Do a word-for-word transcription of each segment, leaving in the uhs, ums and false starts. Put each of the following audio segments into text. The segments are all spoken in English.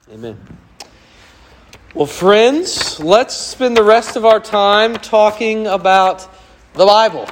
Amen. Well, friends, let's spend the rest of our time talking about the Bible.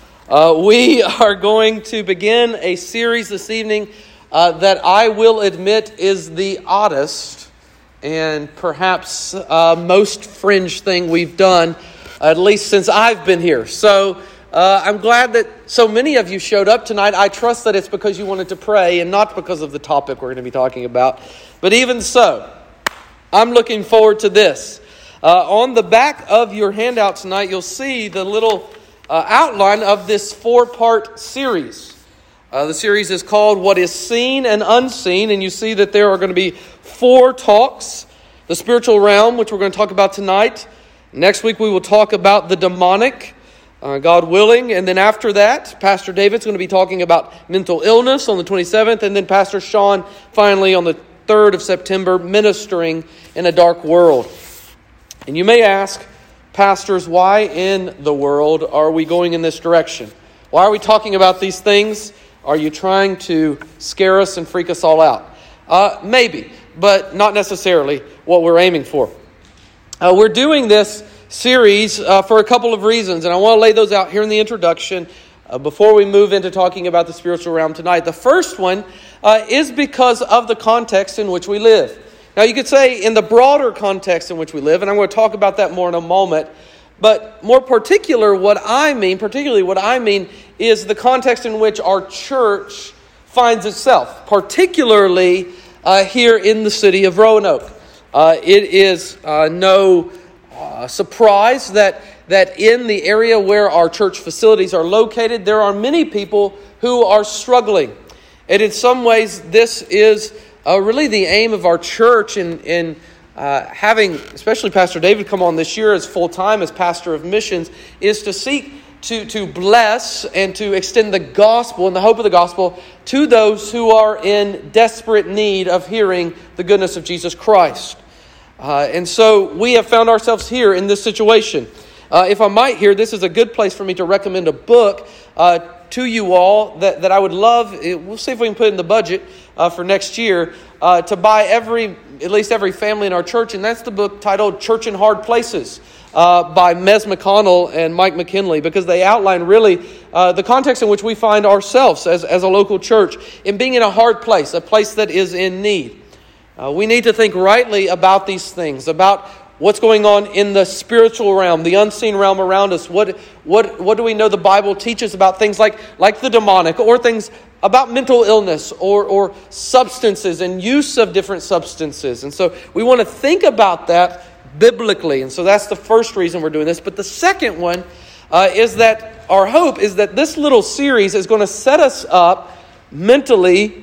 Uh, we are going to begin a series this evening uh, that I will admit is the oddest and perhaps uh, most fringe thing we've done, at least since I've been here. So uh, I'm glad that so many of you showed up tonight. I trust that it's because you wanted to pray and not because of the topic we're going to be talking about. But even so, I'm looking forward to this. Uh, on the back of your handout tonight, you'll see the little uh, outline of this four-part series. Uh, the series is called What is Seen and Unseen, and you see that there are going to be four talks. The spiritual realm, which we're going to talk about tonight. Next week we will talk about the demonic, uh, God willing. And then after that, Pastor David's going to be talking about mental illness on the twenty-seventh. And then Pastor Sean finally on the third of September, ministering in a dark world. And you may ask, pastors, why in the world are we going in this direction? Why are we talking about these things? Are you trying to scare us and freak us all out? Uh, maybe, but not necessarily what we're aiming for. Uh, we're doing this series uh, for a couple of reasons, and I want to lay those out here in the introduction uh, before we move into talking about the spiritual realm tonight. The first one uh, is because of the context in which we live. Now, you could say in the broader context in which we live, and I'm going to talk about that more in a moment, but more particular, what I mean, particularly what I mean, is the context in which our church finds itself, particularly uh, here in the city of Roanoke. Uh, it is uh, no uh, surprise that, that in the area where our church facilities are located, there are many people who are struggling. And in some ways, this is uh, really the aim of our church in, in uh, having, especially Pastor David come on this year as full-time as pastor of missions, is to seek to, to bless and to extend the gospel and the hope of the gospel to those who are in desperate need of hearing the goodness of Jesus Christ. Uh, and so we have found ourselves here in this situation. Uh, if I might here, this is a good place for me to recommend a book uh, to you all that, that I would love. We'll see if we can put it in the budget uh, for next year uh, to buy every, at least every family in our church. And that's the book titled Church in Hard Places uh, by Mez McConnell and Mike McKinley, because they outline really uh, the context in which we find ourselves as, as a local church in being in a hard place, a place that is in need. Uh, we need to think rightly about these things, about what's going on in the spiritual realm, the unseen realm around us. What what what do we know the Bible teaches about things like, like the demonic, or things about mental illness, or, or substances and use of different substances. And so we want to think about that biblically. And so that's the first reason we're doing this. But the second one uh, is that our hope is that this little series is going to set us up mentally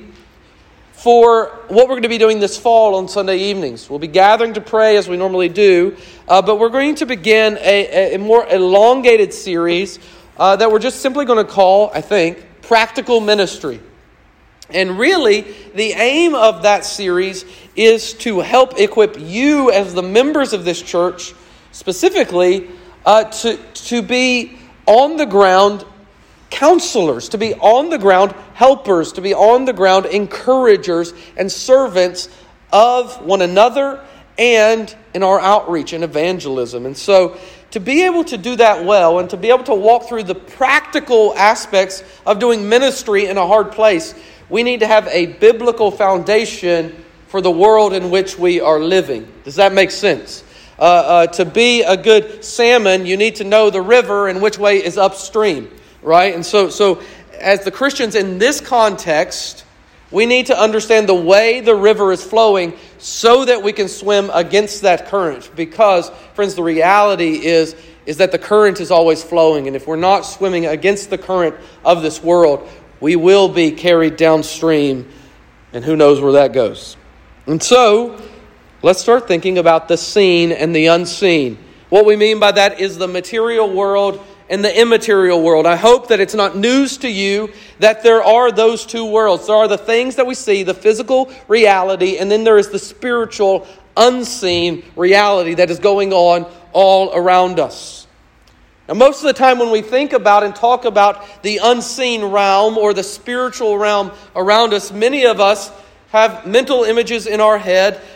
for what we're going to be doing this fall on Sunday evenings. We'll be gathering to pray as we normally do, uh, but we're going to begin a, a more elongated series uh, that we're just simply going to call, I think, Practical Ministry. And really, the aim of that series is to help equip you as the members of this church, specifically, uh, to, to be on the ground counselors, to be on the ground helpers, to be on the ground encouragers and servants of one another and in our outreach and evangelism. And so to be able to do that well and to be able to walk through the practical aspects of doing ministry in a hard place, we need to have a biblical foundation for the world in which we are living. Does that make sense? Uh, uh, to be a good salmon, you need to know the river and which way is upstream. Right? And so, so as the Christians in this context, we need to understand the way the river is flowing so that we can swim against that current. Because, friends, the reality is, is that the current is always flowing. And if we're not swimming against the current of this world, we will be carried downstream. And who knows where that goes. And so, let's start thinking about the seen and the unseen. What we mean by that is the material world and the immaterial world. I hope that it's not news to you that there are those two worlds. There are the things that we see, the physical reality, and then there is the spiritual, unseen reality that is going on all around us. Now, most of the time when we think about and talk about the unseen realm or the spiritual realm around us, many of us have mental images in our head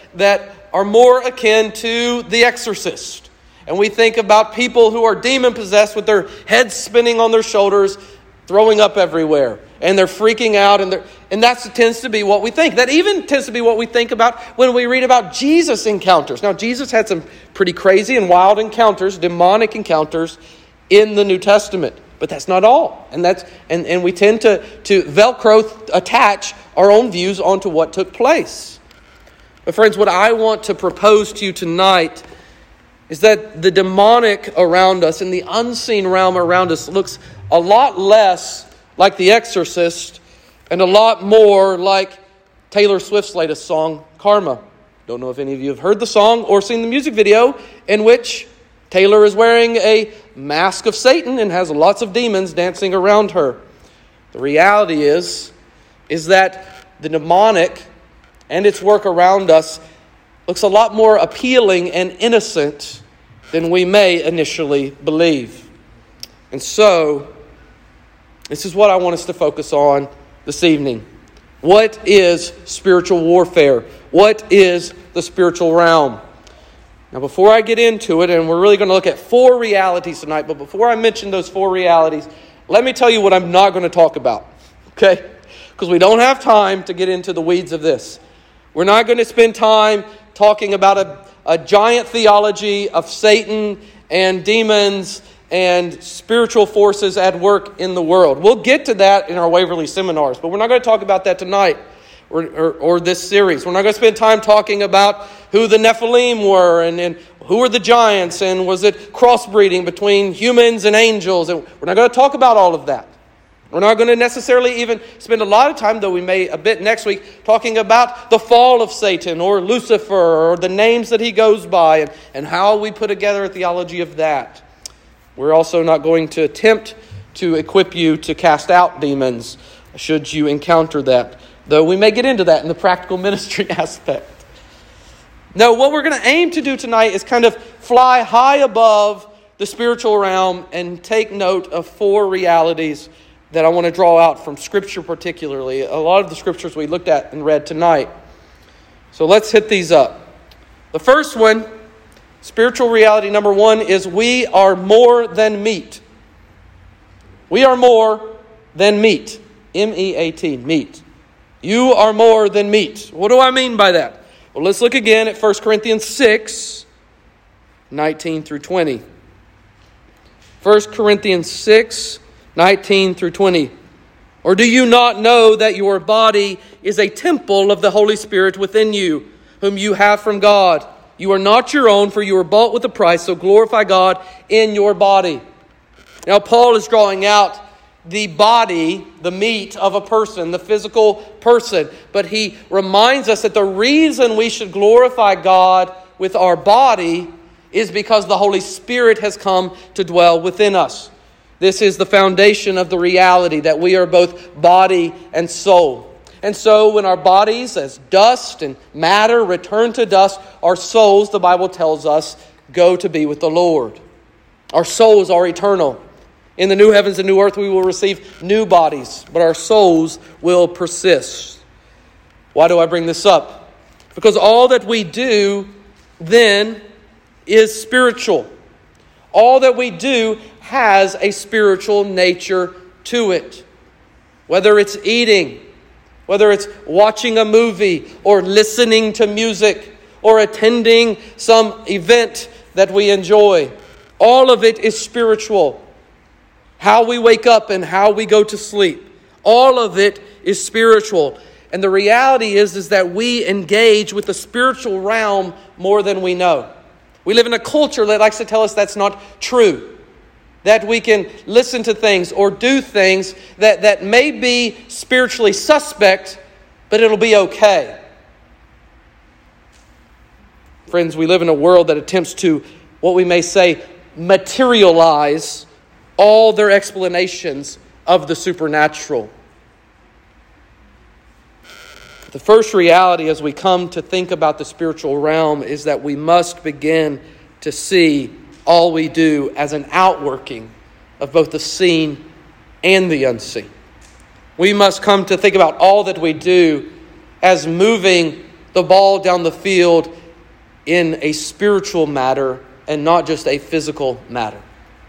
that are more akin to The Exorcist. And we think about people who are demon-possessed with their heads spinning on their shoulders, throwing up everywhere. And they're freaking out. And, they're, and that tends to be what we think. That even tends to be what we think about when we read about Jesus' encounters. Now, Jesus had some pretty crazy and wild encounters, demonic encounters, in the New Testament. But that's not all. And that's and, and we tend to, to Velcro attach our own views onto what took place. But friends, what I want to propose to you tonight is that the demonic around us and the unseen realm around us looks a lot less like The Exorcist and a lot more like Taylor Swift's latest song, Karma. Don't know if any of you have heard the song or seen the music video in which Taylor is wearing a mask of Satan and has lots of demons dancing around her. The reality is, is that the demonic and its work around us looks a lot more appealing and innocent than we may initially believe. And so, this is what I want us to focus on this evening. What is spiritual warfare? What is the spiritual realm? Now, before I get into it, and we're really going to look at four realities tonight, but before I mention those four realities, let me tell you what I'm not going to talk about, okay? Because we don't have time to get into the weeds of this. We're not going to spend time talking about a, a giant theology of Satan and demons and spiritual forces at work in the world. We'll get to that in our Waverly seminars, but we're not going to talk about that tonight or, or, or this series. We're not going to spend time talking about who the Nephilim were and, and who were the giants and was it crossbreeding between humans and angels. And we're not going to talk about all of that. We're not going to necessarily even spend a lot of time, though we may a bit next week, talking about the fall of Satan or Lucifer or the names that he goes by and, and how we put together a theology of that. We're also not going to attempt to equip you to cast out demons should you encounter that, though we may get into that in the practical ministry aspect. No, what we're going to aim to do tonight is kind of fly high above the spiritual realm and take note of four realities that I want to draw out from Scripture particularly. A lot of the Scriptures we looked at and read tonight. So let's hit these up. The first one, spiritual reality number one, is we are more than meat. We are more than meat. M E A T, meat. You are more than meat. What do I mean by that? Well, let's look again at First Corinthians six, nineteen through twenty. First Corinthians six, nineteen through twenty. Or do you not know that your body is a temple of the Holy Spirit within you, whom you have from God? You are not your own, for you were bought with a price, so glorify God in your body. Now, Paul is drawing out the body, the meat of a person, the physical person. But he reminds us that the reason we should glorify God with our body is because the Holy Spirit has come to dwell within us. This is the foundation of the reality that we are both body and soul. And so when our bodies as dust and matter return to dust, our souls, the Bible tells us, go to be with the Lord. Our souls are eternal. In the new heavens and new earth, we will receive new bodies, but our souls will persist. Why do I bring this up? Because all that we do then is spiritual. All that we do has a spiritual nature to it. Whether it's eating, whether it's watching a movie or listening to music or attending some event that we enjoy, all of it is spiritual. How we wake up and how we go to sleep, all of it is spiritual. And the reality is, is that we engage with the spiritual realm more than we know. We live in a culture that likes to tell us that's not true. That we can listen to things or do things that, that may be spiritually suspect, but it'll be okay. Friends, we live in a world that attempts to, what we may say, materialize all their explanations of the supernatural. The first reality as we come to think about the spiritual realm is that we must begin to see all we do as an outworking of both the seen and the unseen. We must come to think about all that we do as moving the the ball down the field in a spiritual matter and not just a physical matter.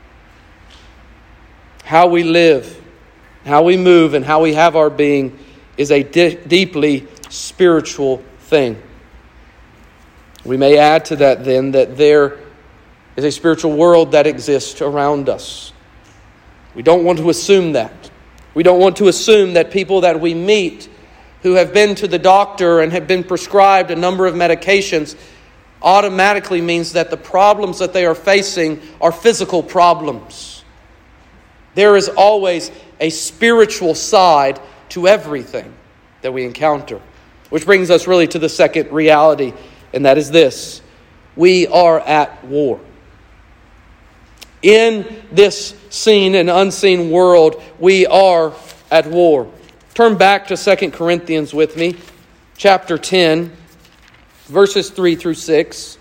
How we live, how we move, and how we have our being is a di- deeply spiritual thing. We may add to that then that there is a spiritual world that exists around us. We don't want to assume that. We don't want to assume that people that we meet who have been to the doctor and have been prescribed a number of medications automatically means that the problems that they are facing are physical problems. There is always a spiritual side to everything that we encounter. Which brings us really to the second reality, and that is this: we are at war. In this seen and unseen world, we are at war. Turn back to Second Corinthians with me, chapter ten, verses three through six.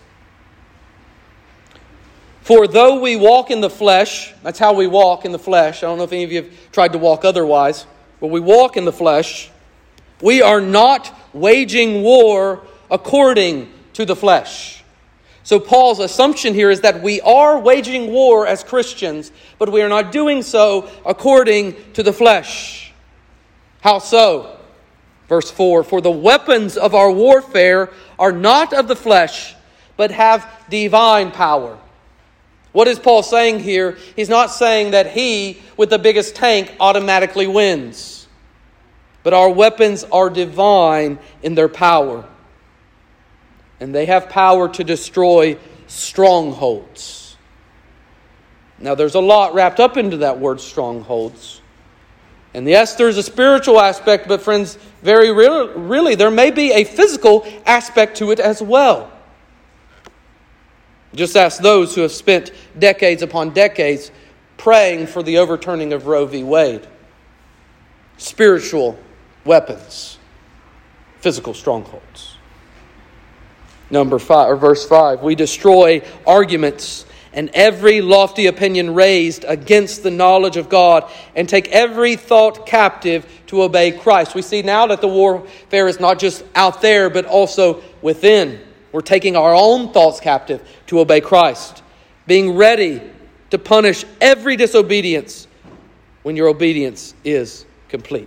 For though we walk in the flesh, that's how we walk in the flesh. I don't know if any of you have tried to walk otherwise, but we walk in the flesh. We are not waging war according to the flesh. So Paul's assumption here is that we are waging war as Christians, but we are not doing so according to the flesh. How so? Verse four, for the weapons of our warfare are not of the flesh, but have divine power. What is Paul saying here? He's not saying that he, with the biggest tank, automatically wins. But our weapons are divine in their power. And they have power to destroy strongholds. Now there's a lot wrapped up into that word strongholds. And yes, there's a spiritual aspect, but friends, very really, really there may be a physical aspect to it as well. Just ask those who have spent decades upon decades praying for the overturning of Roe v. Wade. Spiritual weapons, physical strongholds. Number five, or verse five, we destroy arguments and every lofty opinion raised against the knowledge of God, and take every thought captive to obey Christ. We see now that the warfare is not just out there, but also within. We're taking our own thoughts captive to obey Christ, being ready to punish every disobedience when your obedience is complete.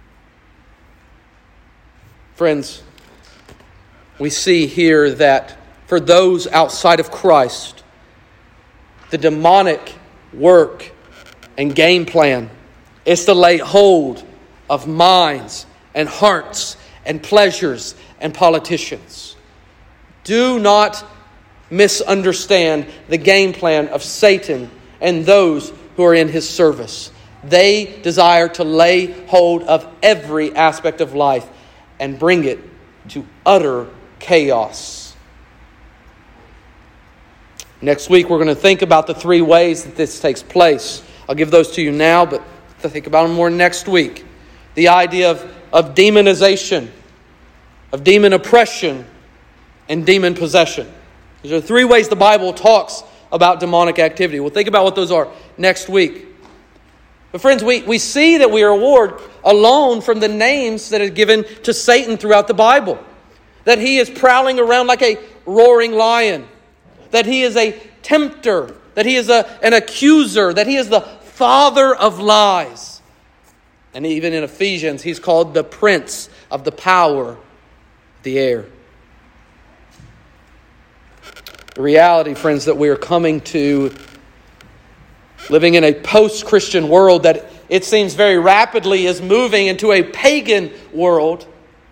Friends, we see here that for those outside of Christ, the demonic work and game plan is to lay hold of minds and hearts and pleasures and politicians. Do not misunderstand the game plan of Satan and those who are in his service. They desire to lay hold of every aspect of life and bring it to utter chaos. Next week, we're going to think about the three ways that this takes place. I'll give those to you now, but think about them more next week. The idea of, of demonization, of demon oppression, and demon possession. These are three ways the Bible talks about demonic activity. We'll think about what those are next week. But friends, we, we see that we are awarded alone from the names that are given to Satan throughout the Bible. That he is prowling around like a roaring lion. That he is a tempter. That he is a, an accuser. That he is the father of lies. And even in Ephesians, he's called the prince of the power of the air. The reality, friends, that we are coming to living in a post-Christian world that it seems very rapidly is moving into a pagan world,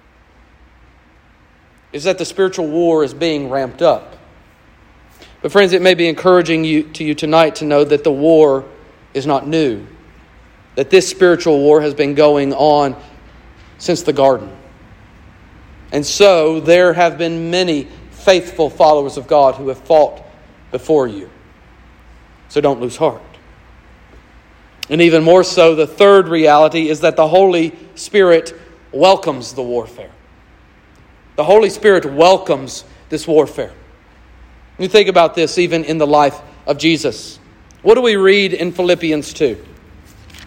is that the spiritual war is being ramped up. But friends, it may be encouraging you to you tonight to know that the war is not new. That this spiritual war has been going on since the garden. And so there have been many faithful followers of God who have fought before you. So don't lose heart. And even more so, the third reality is that the Holy Spirit welcomes the warfare. The Holy Spirit welcomes this warfare. You think about this even in the life of Jesus. What do we read in Philippians two?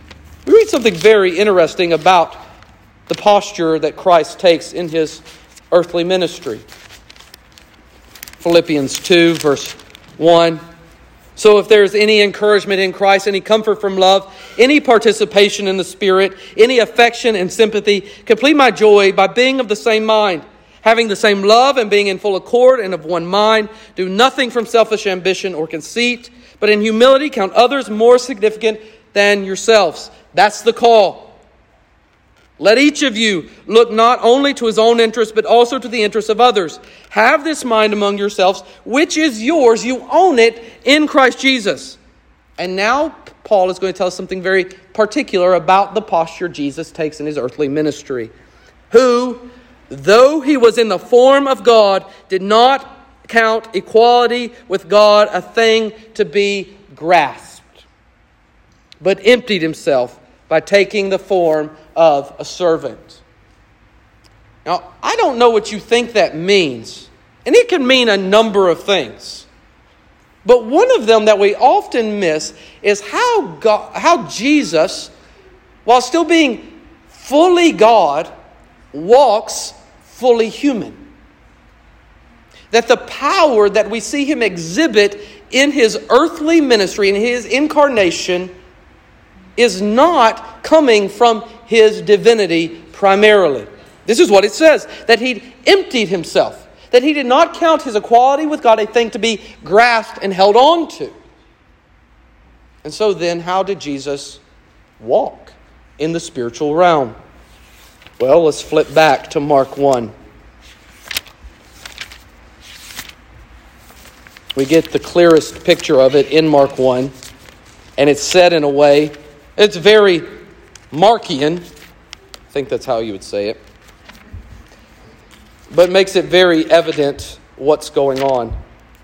We read something very interesting about the posture that Christ takes in his earthly ministry. Philippians two, verse one. So if there is any encouragement in Christ, any comfort from love, any participation in the Spirit, any affection and sympathy, complete my joy by being of the same mind, having the same love and being in full accord and of one mind. Do nothing from selfish ambition or conceit, but in humility count others more significant than yourselves. That's the call. Let each of you look not only to his own interest, but also to the interests of others. Have this mind among yourselves, which is yours. You own it in Christ Jesus. And now Paul is going to tell us something very particular about the posture Jesus takes in his earthly ministry. Who, though he was in the form of God, did not count equality with God a thing to be grasped, but emptied himself by taking the form of a servant. Now, I don't know what you think that means, and it can mean a number of things. But one of them that we often miss is how God, how Jesus, while still being fully God, walks fully human. That the power that we see him exhibit in his earthly ministry, in his incarnation, is not coming from his divinity primarily. This is what it says, that he emptied himself, that he did not count his equality with God a thing to be grasped and held on to. And so then, how did Jesus walk in the spiritual realm? Well, let's flip back to Mark one. We get the clearest picture of it in Mark one, and it's said in a way, it's very Markian. I think that's how you would say it. But makes it very evident what's going on.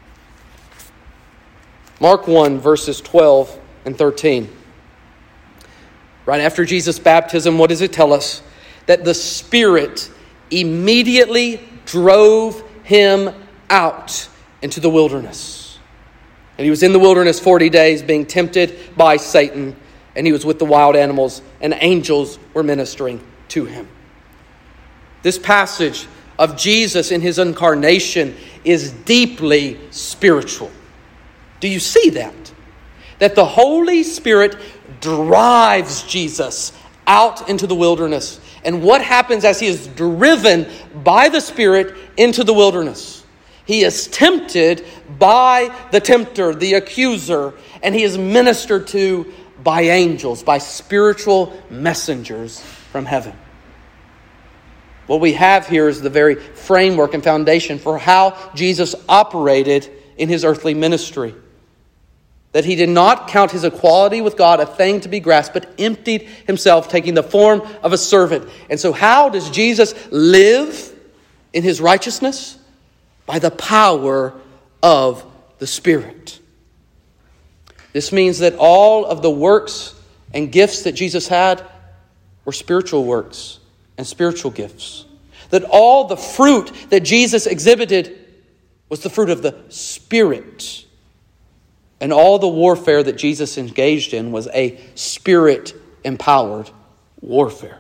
Mark one, verses twelve and thirteen. Right after Jesus' baptism, what does it tell us? That the Spirit immediately drove him out into the wilderness. And he was in the wilderness forty days being tempted by Satan. And he was with the wild animals, and angels were ministering to him. This passage of Jesus in his incarnation is deeply spiritual. Do you see that? That the Holy Spirit drives Jesus out into the wilderness. And what happens as he is driven by the Spirit into the wilderness? He is tempted by the tempter, the accuser, and he is ministered to by angels, by spiritual messengers from heaven. What we have here is the very framework and foundation for how Jesus operated in his earthly ministry. That he did not count his equality with God a thing to be grasped, but emptied himself, taking the form of a servant. And so how does Jesus live in his righteousness? By the power of the Spirit. This means that all of the works and gifts that Jesus had were spiritual works and spiritual gifts. That all the fruit that Jesus exhibited was the fruit of the Spirit. And all the warfare that Jesus engaged in was a Spirit-empowered warfare.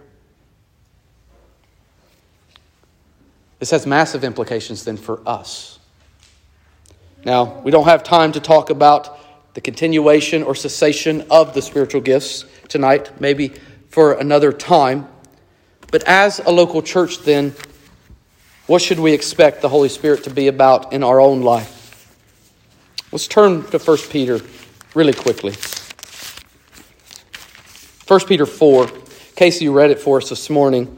This has massive implications then for us. Now, we don't have time to talk about the continuation or cessation of the spiritual gifts tonight, maybe for another time. But as a local church then, what should we expect the Holy Spirit to be about in our own life? Let's turn to First Peter really quickly. First Peter four. Casey read it for us this morning.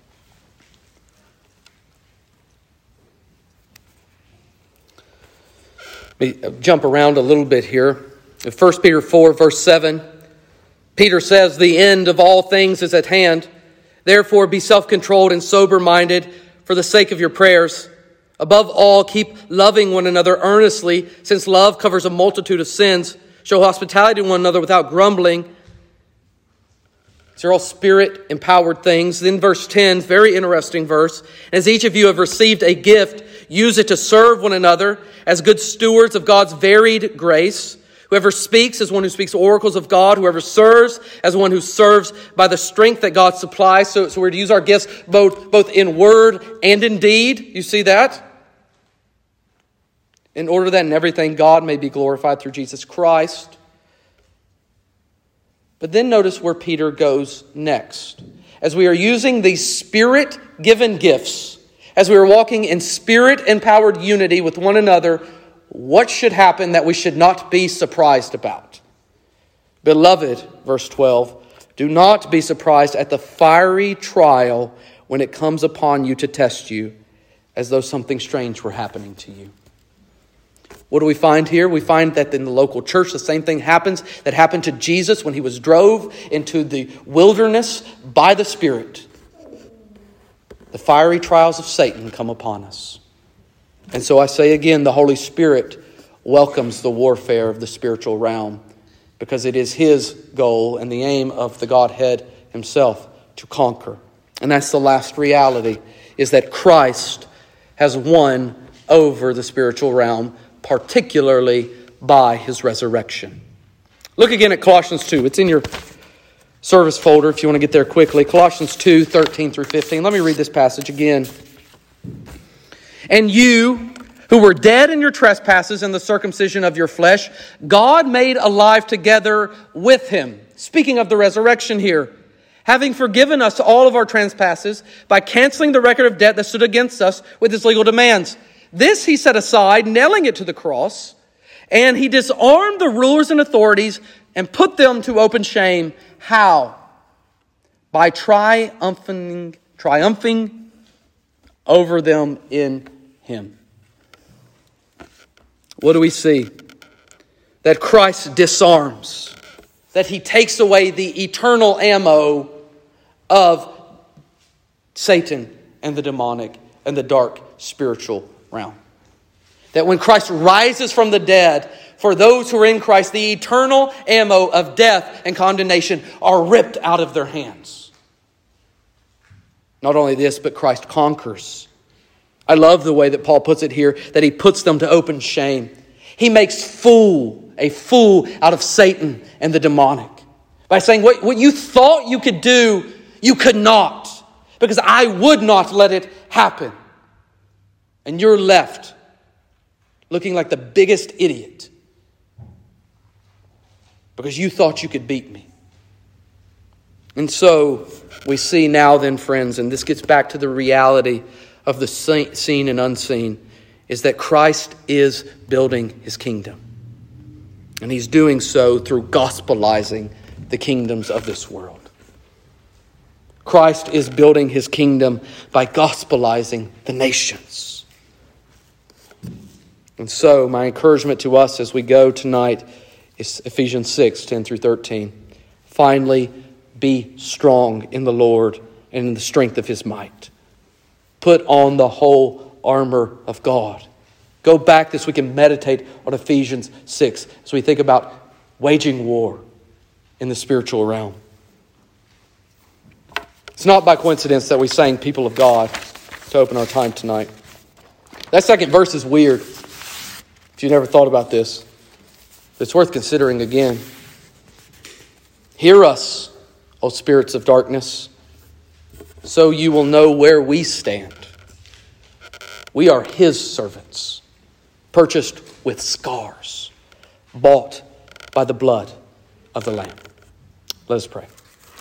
Let me jump around a little bit here. In First Peter four, verse seven, Peter says, "The end of all things is at hand. Therefore be self-controlled and sober-minded for the sake of your prayers. Above all, keep loving one another earnestly, since love covers a multitude of sins. Show hospitality to one another without grumbling." These are all Spirit-empowered things. Then verse ten, very interesting verse. "As each of you have received a gift, use it to serve one another as good stewards of God's varied grace. Whoever speaks is one who speaks oracles of God. Whoever serves as one who serves by the strength that God supplies. So, so we're to use our gifts both, both in word and in deed. You see that? In order that in everything God may be glorified through Jesus Christ. But then notice where Peter goes next. As we are using these Spirit-given gifts, as we are walking in Spirit-empowered unity with one another, what should happen that we should not be surprised about? Beloved, verse twelve, do not be surprised at the fiery trial when it comes upon you to test you, as though something strange were happening to you. What do we find here? We find that in the local church, the same thing happens that happened to Jesus when he was drove into the wilderness by the Spirit. The fiery trials of Satan come upon us. And so I say again, the Holy Spirit welcomes the warfare of the spiritual realm because it is his goal and the aim of the Godhead himself to conquer. And that's the last reality, is that Christ has won over the spiritual realm, particularly by his resurrection. Look again at Colossians two. It's in your service folder if you want to get there quickly. Colossians two, thirteen through fifteen. Let me read this passage again. And you, who were dead in your trespasses and the circumcision of your flesh, God made alive together with him. Speaking of the resurrection here. Having forgiven us all of our trespasses by canceling the record of debt that stood against us with its legal demands. This he set aside, nailing it to the cross, and he disarmed the rulers and authorities and put them to open shame. How? By triumphing, triumphing over them in him. What do we see? That Christ disarms, that he takes away the eternal ammo of Satan and the demonic and the dark spiritual realm. That when Christ rises from the dead, for those who are in Christ, the eternal ammo of death and condemnation are ripped out of their hands. Not only this, but Christ conquers. I love the way that Paul puts it here, that he puts them to open shame. He makes fool, a fool out of Satan and the demonic. By saying, what, what you thought you could do, you could not. Because I would not let it happen. And you're left looking like the biggest idiot because you thought you could beat me. And so we see now then, friends, and this gets back to the reality of the seen and unseen, is that Christ is building his kingdom. And he's doing so through gospelizing the kingdoms of this world. Christ is building his kingdom by gospelizing the nations. And so my encouragement to us as we go tonight is Ephesians six, ten through thirteen. Finally, be strong in the Lord and in the strength of his might. Put on the whole armor of God. Go back this week and meditate on Ephesians six as we think about waging war in the spiritual realm. It's not by coincidence that we sang People of God to open our time tonight. That second verse is weird. If you never thought about this, it's worth considering again. Hear us, O spirits of darkness, so you will know where we stand. We are his servants, purchased with scars, bought by the blood of the Lamb. Let us pray.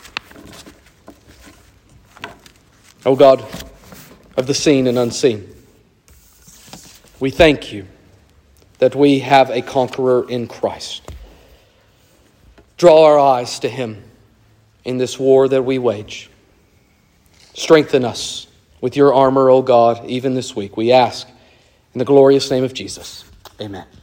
O God of the seen and unseen, we thank you that we have a conqueror in Christ. Draw our eyes to him in this war that we wage. Strengthen us with your armor, O God, even this week. We ask in the glorious name of Jesus. Amen.